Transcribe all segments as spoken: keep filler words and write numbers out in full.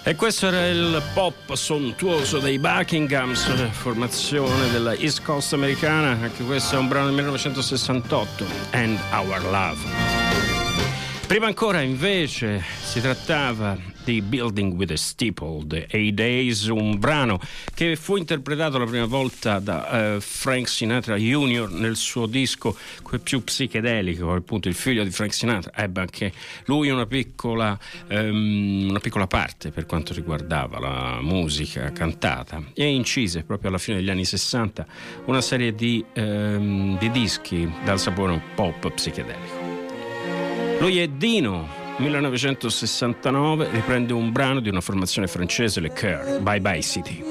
E questo era il pop sontuoso dei Buckinghams, formazione della East Coast americana. Anche questo è un brano del millenovecentosessantotto, And Our Love. Prima ancora invece si trattava di Building with a Steeple, The Eight Days, un brano che fu interpretato la prima volta da uh, Frank Sinatra junior nel suo disco quel più psichedelico, appunto il figlio di Frank Sinatra. Ebbe anche lui una piccola, um, una piccola parte per quanto riguardava la musica cantata, e incise proprio alla fine degli anni sessanta una serie di, um, di dischi dal sapore un pop psichedelico. Lui è Dino, millenovecentosessantanove, riprende un brano di una formazione francese, Le Coeur, Bye Bye City.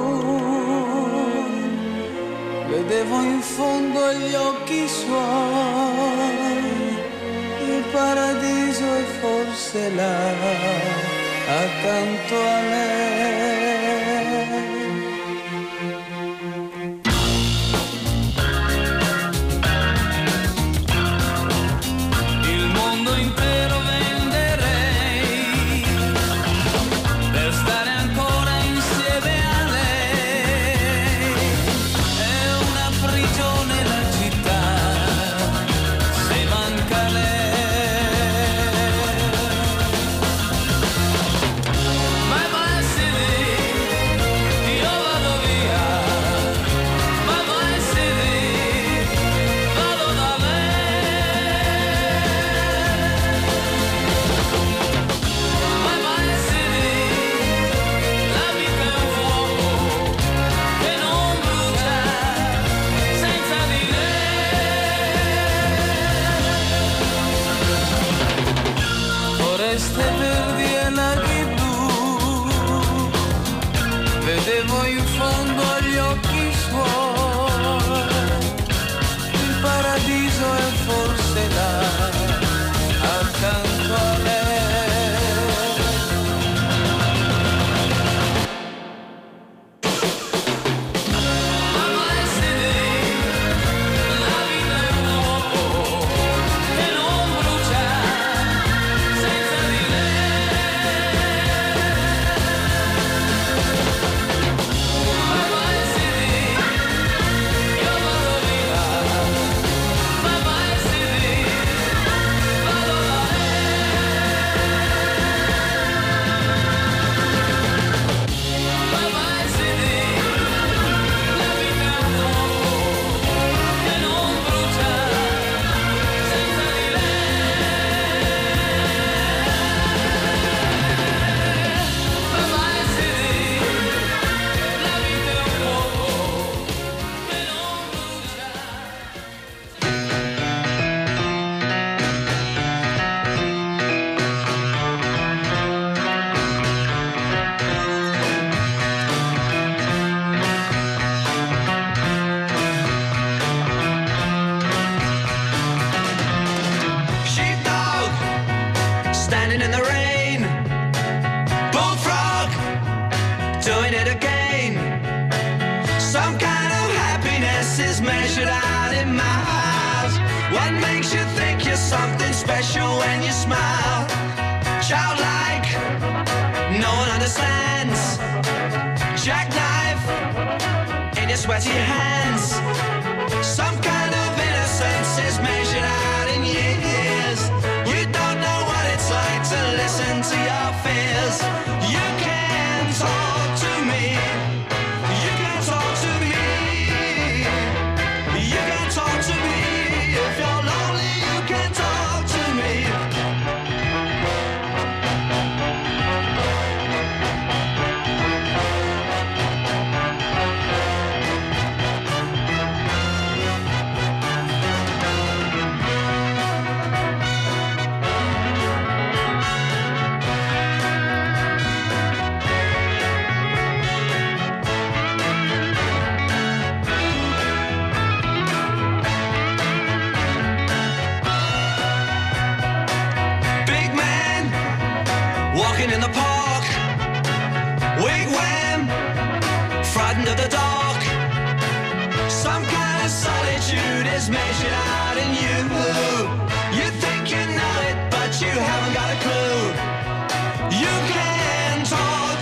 Vedevo in fondo agli occhi suoi il paradiso e forse là accanto a me. Vedevo in fondo agli occhi suoi il paradiso e forse là accanto a lei. Something special when you smile, childlike, no one understands. Jackknife in your sweaty hands. Some kind of innocence is measured out in years. You don't know what it's like to listen to your fears. You can talk to me. You can talk to me. You can talk to me. If you're lonely, you can talk to me. Walking in the park, wigwam, frightened of the dark. Some kind of solitude is measured out in you. You think you know it, but you haven't got a clue. You can talk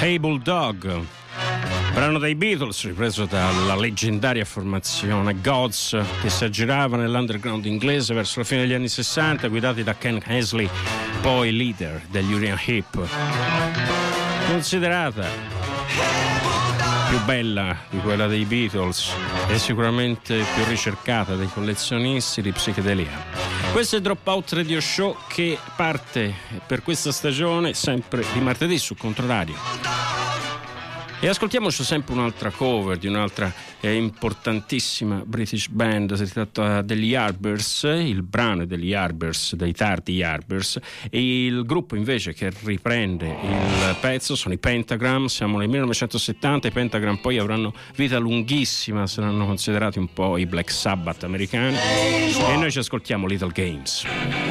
Hey Bulldog, brano dei Beatles ripreso dalla leggendaria formazione Gods, che si aggirava nell'underground inglese verso la fine degli anni sessanta, guidati da Ken Hensley, poi leader degli Uriah Heep. Considerata più bella di quella dei Beatles e sicuramente più ricercata dai collezionisti di psichedelia. Questo è Dropout Radio Show, che parte per questa stagione sempre di martedì su Controradio. E ascoltiamoci sempre un'altra cover di un'altra eh, importantissima British band. Si tratta degli Yardbirds, il brano è degli Yardbirds, dei tardi Yardbirds, e il gruppo invece che riprende il pezzo sono i Pentagram. Siamo nel millenovecentosettanta, i Pentagram poi avranno vita lunghissima, saranno considerati un po' i Black Sabbath americani, e noi ci ascoltiamo Little Games.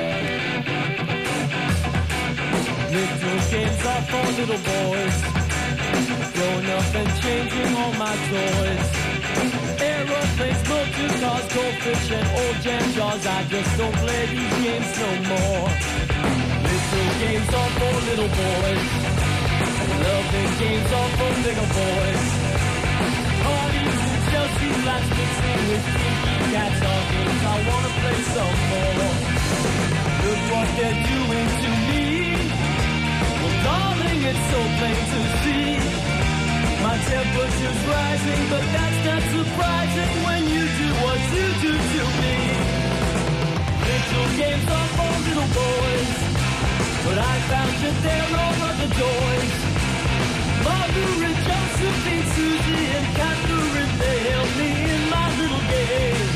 Little games are for little boys, growing up and changing all my toys. Aeroplanes, motor cars, goldfish and old jam jars. I just don't play these games no more. Little games are for little boys, loving games are for bigger boys. Parties in Chelsea, lights mixing with kinky cats. All games I wanna play some more. Look what they're doing to me. Well, darling, it's so plain to see. My temperature's rising, but that's not surprising when you do what you do to me. Little games are for little boys, but I found that they're all other toys. Margaret, Josephine, Susie, and Catherine, they help me in my little games.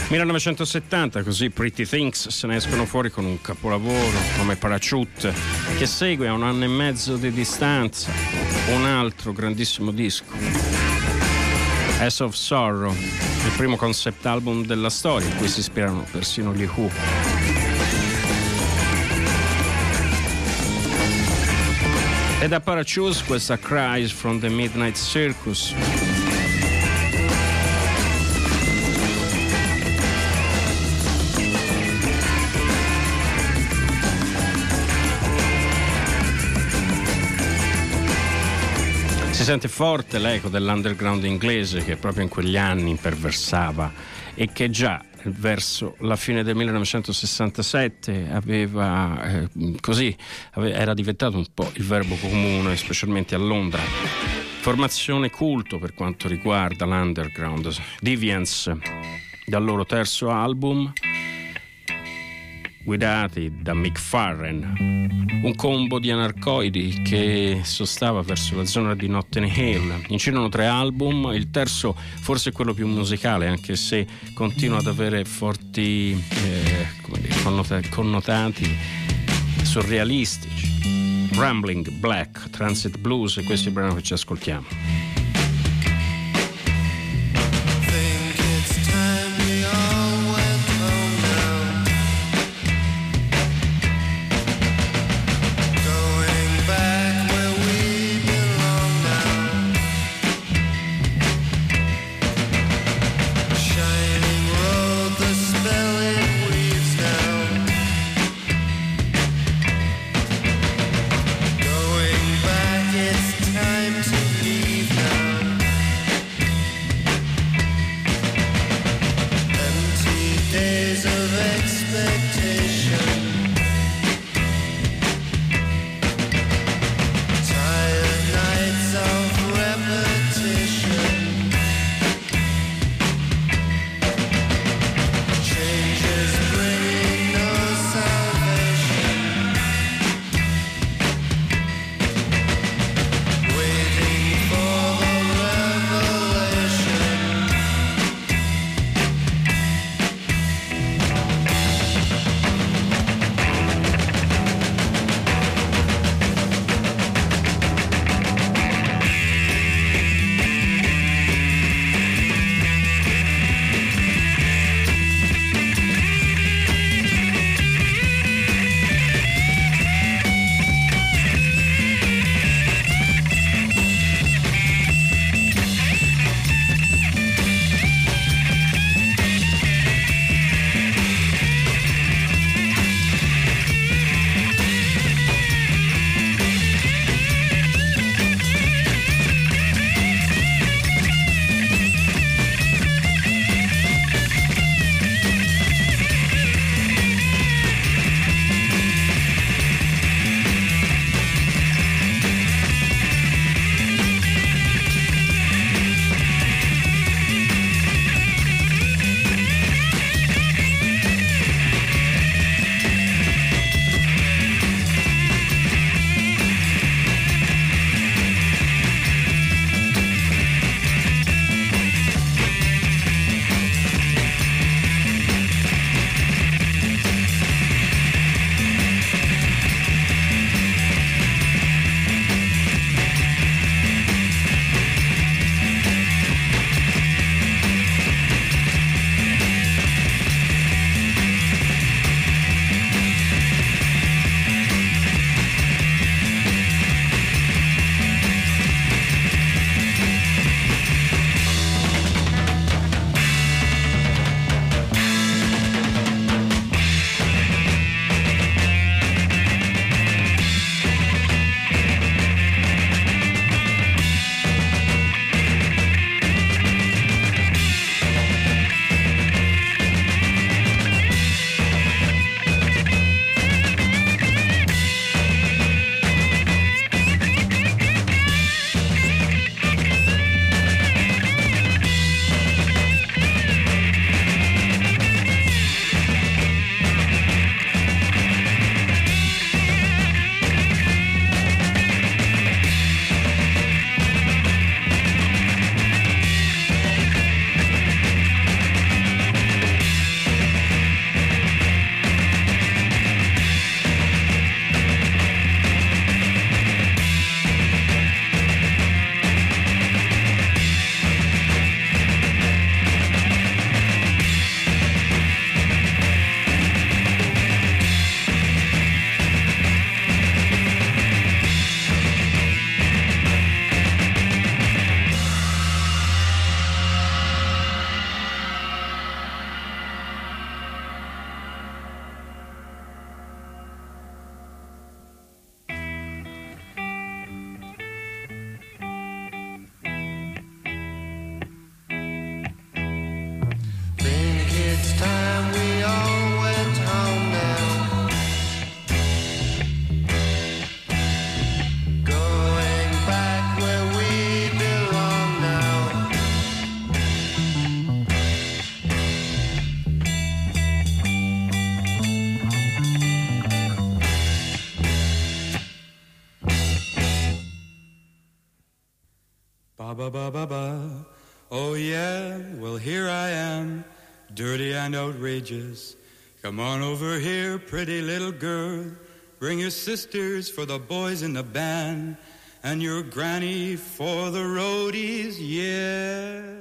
millenovecentosettanta, così Pretty Things se ne escono fuori con un capolavoro come Parachute, che segue a un anno e mezzo di distanza un altro grandissimo disco, As of Sorrow, il primo concept album della storia, in cui si ispirano persino gli Who. E da Parachute questa Cries from the Midnight Circus. Si sente forte l'eco dell'underground inglese che proprio in quegli anni imperversava e che già verso la fine del millenovecentosessantasette aveva eh, così ave, era diventato un po' il verbo comune, specialmente a Londra. Formazione culto per quanto riguarda l'underground, Deviants, dal loro terzo album, guidati da Mick Farren, un combo di anarcoidi che sostava verso la zona di Notting Hill. Incidono tre album, il terzo forse è quello più musicale, anche se continua ad avere forti eh, come dire, connota- connotati surrealistici. Rambling Black, Transit Blues, e questo è il brano che ci ascoltiamo. Time to leave now. Ba-ba-ba-ba-ba. Oh yeah, well here I am, dirty and outrageous. Come on over here, pretty little girl. Bring your sisters for the boys in the band, and your granny for the roadies, yeah.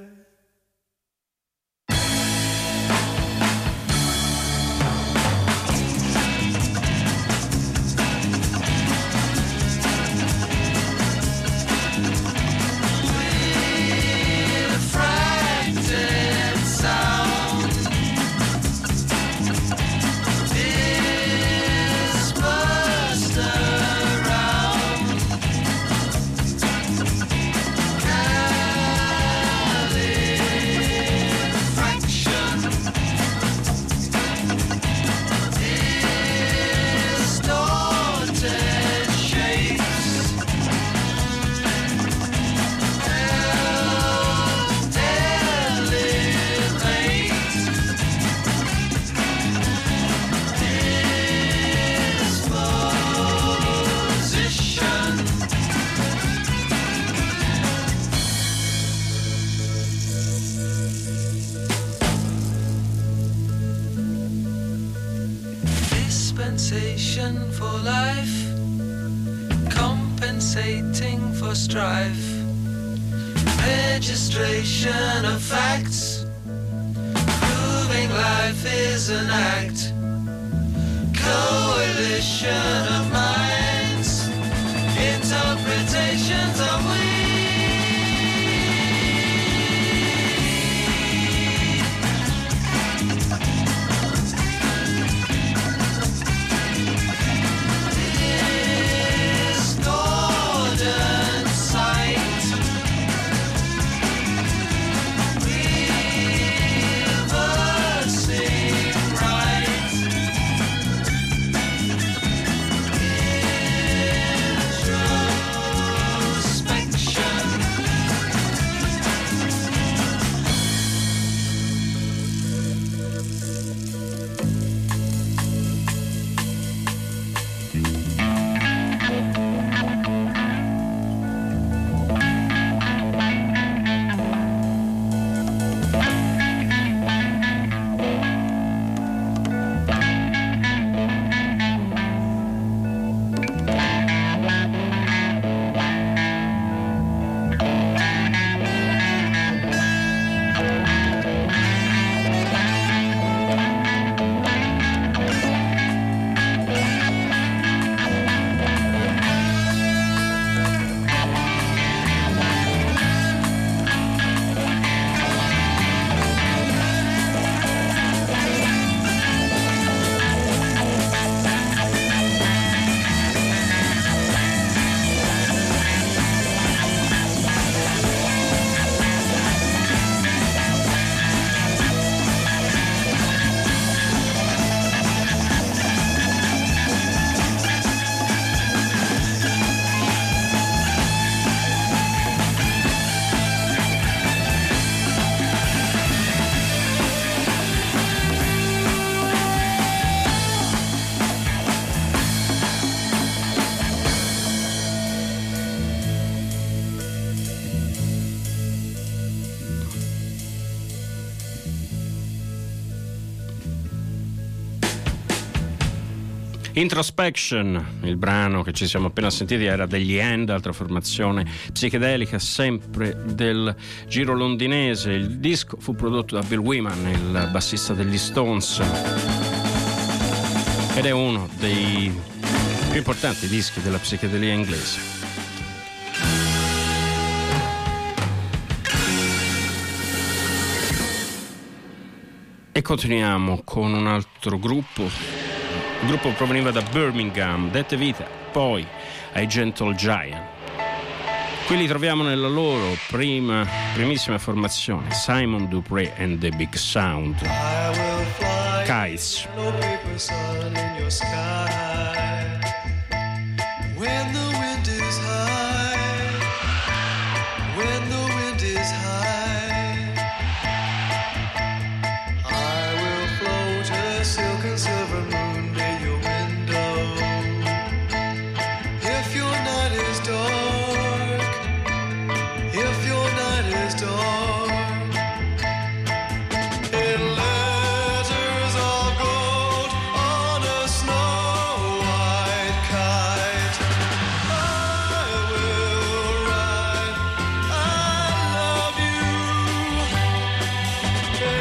For life, compensating for strife, registration of facts, proving life is an act, coalition of minds, interpretations of we. Introspection, il brano che ci siamo appena sentiti, era degli End, altra formazione psichedelica sempre del giro londinese. Il disco fu prodotto da Bill Wyman, il bassista degli Stones, ed è uno dei più importanti dischi della psichedelia inglese. E continuiamo con un altro gruppo. Il gruppo proveniva da Birmingham, dette vita poi ai Gentle Giant. Qui li troviamo nella loro prima, primissima formazione, Simon Dupree and the Big Sound. Kites. If your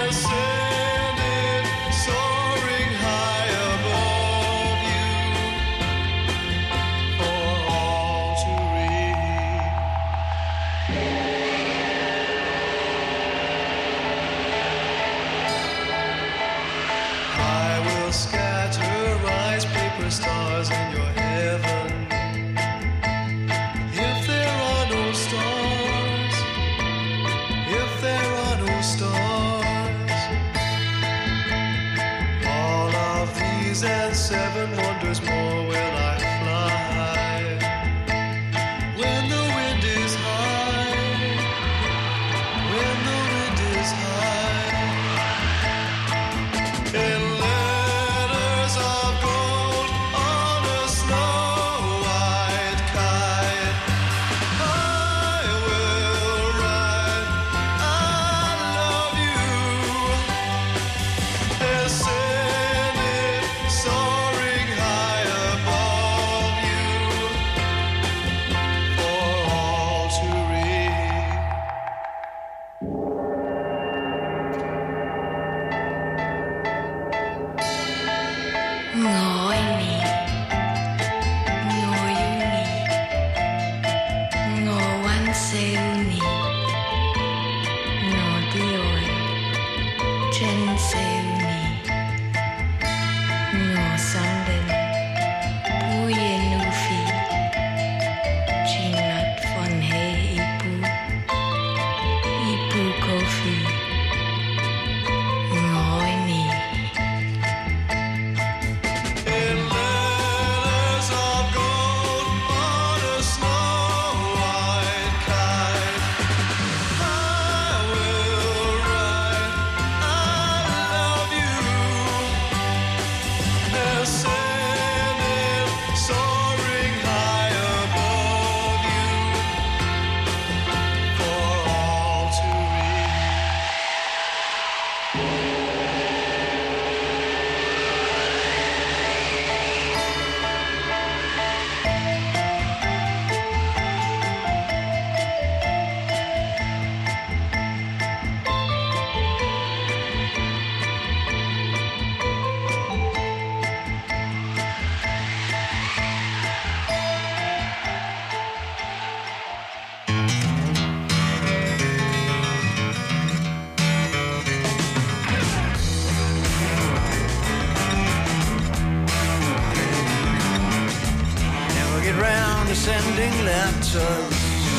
Sending letters,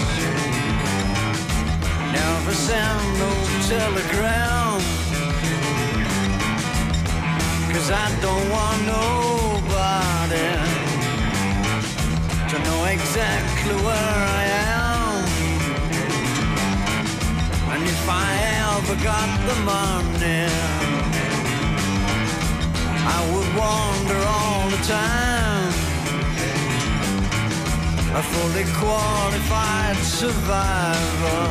never send no telegram, 'cause I don't want nobody to know exactly where I am. And if I ever got the money, I would wander all the time, a fully qualified survivor,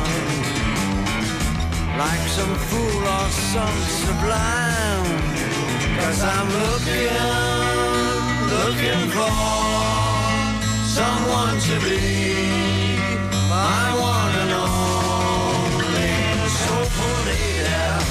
like some fool or some sublime. 'Cause I'm looking, looking for someone to be my one and only. So pull it out.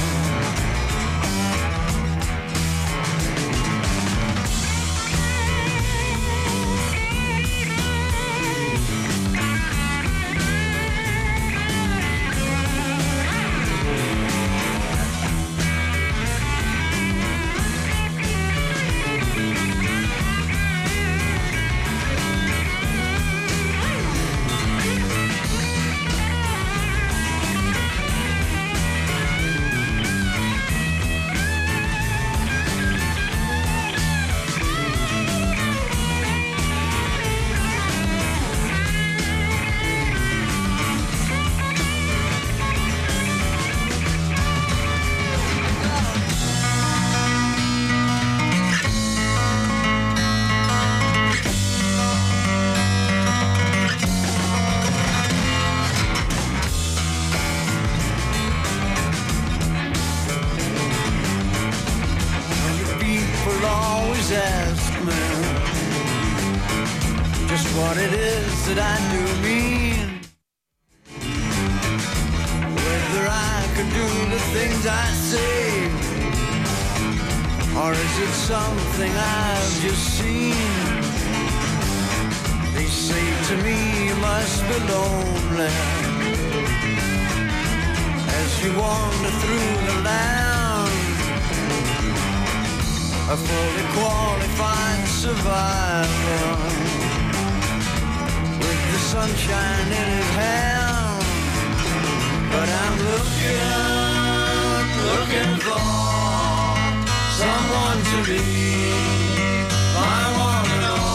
What it is that I do mean, whether I could do the things I say? Or is it something I've just seen? They say to me you must be lonely as you wander through the land, a fully qualified survivor with the sunshine in his hand. But I'm looking, looking for someone to be my one and only.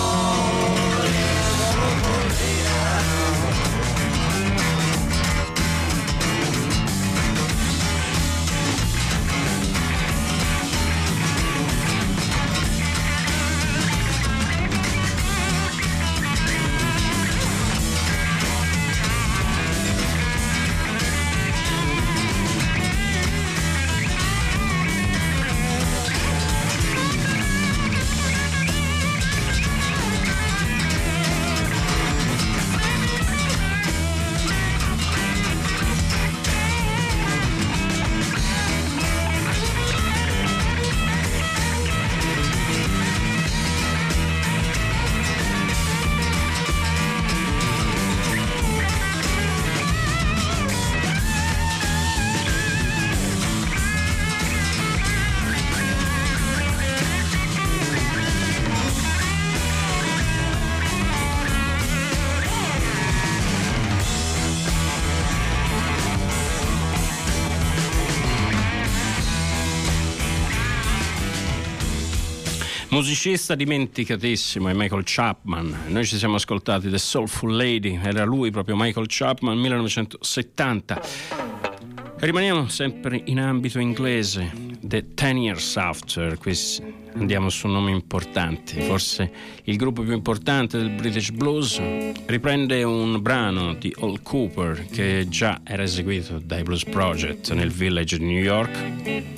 Musicista dimenticatissimo è Michael Chapman. Noi ci siamo ascoltati The Soulful Lady, era lui proprio Michael Chapman, millenovecentosettanta. Rimaniamo sempre in ambito inglese. The Ten Years After, qui andiamo su nomi importanti, forse il gruppo più importante del British Blues. Riprende un brano di Al Cooper che già era eseguito dai Blues Project nel Village di New York.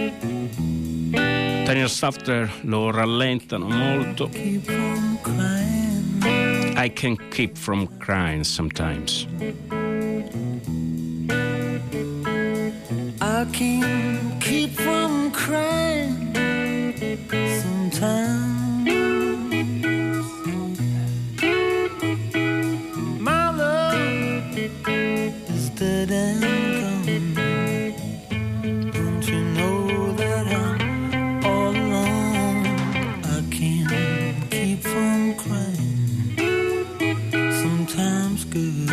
Ten Years After lo rallentano molto. I can keep from crying sometimes. I can't keep from crying sometimes. My love is dead and gone. Don't you know that I'm all alone? I can't keep from crying sometimes, good.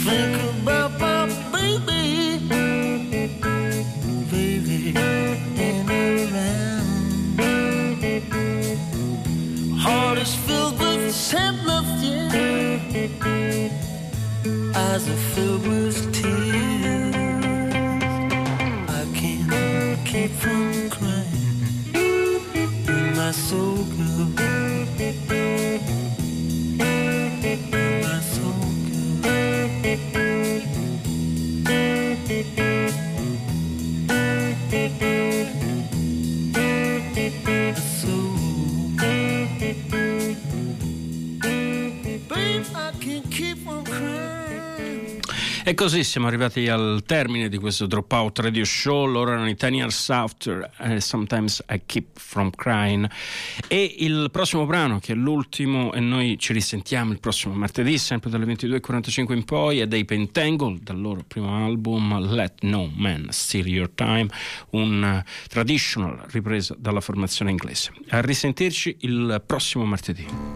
think about my baby, baby ain't around. Heart is filled with sadness, yeah. Eyes are filled with tears. I can't keep from crying in my soul, girl. My soul, E così siamo arrivati al termine di questo Dropout Radio Show. Loro erano i Ten Years After, uh, Sometimes I Keep From Crying. E il prossimo brano, che è l'ultimo, e noi ci risentiamo il prossimo martedì, sempre dalle ventidue e quarantacinque in poi, è dei Pentangle, dal loro primo album Let No Man Steal Your Time, un uh, traditional ripresa dalla formazione inglese. A risentirci il prossimo martedì.